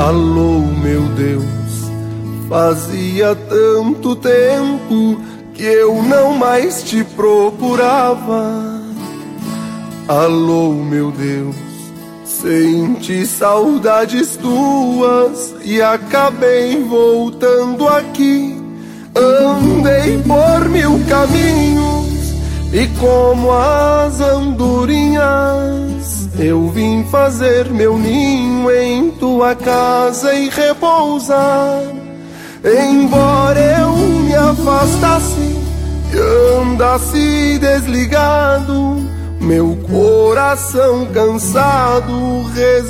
Alô, meu Deus, fazia tanto tempo que eu não mais te procurava. Alô, meu Deus, senti saudades tuas e acabei voltando aqui. Andei por 1000 caminhos e como as andorinhas eu vim fazer meu ninho em tua casa e repousar. Embora eu me afastasse e andasse desligado, meu coração cansado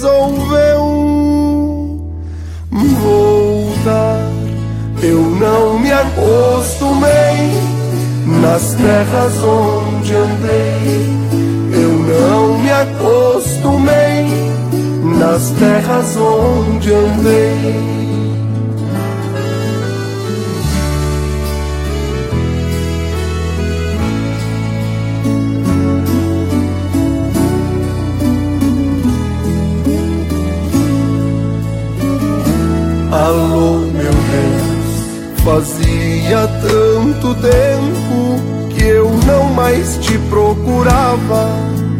resolveu voltar. Eu não me acostumei nas terras onde andei. Eu não me acostumei nas terras onde andei. Alô, meu Deus, fazia tanto tempo que eu não mais te procurava.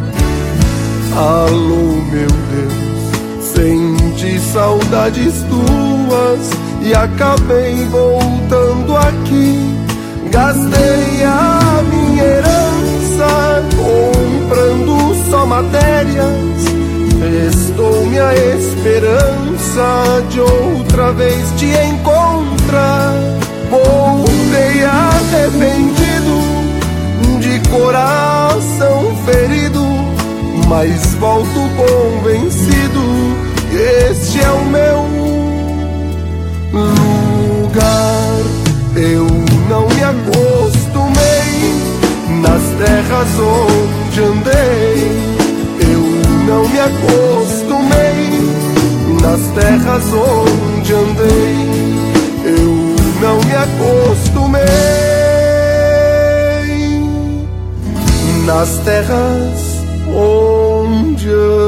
Alô, meu Deus, senti saudades tuas e acabei voltando aqui. Gastei a minha herança comprando só matérias. Restou-me a esperança de outra vez te encontrar. Voltei arrependido, de coração ferido, mas volto convencido que este é o meu lugar. Eu não me acostumei nas terras onde andei. Não me acostumei nas terras onde andei. Eu não me acostumei nas terras onde andei.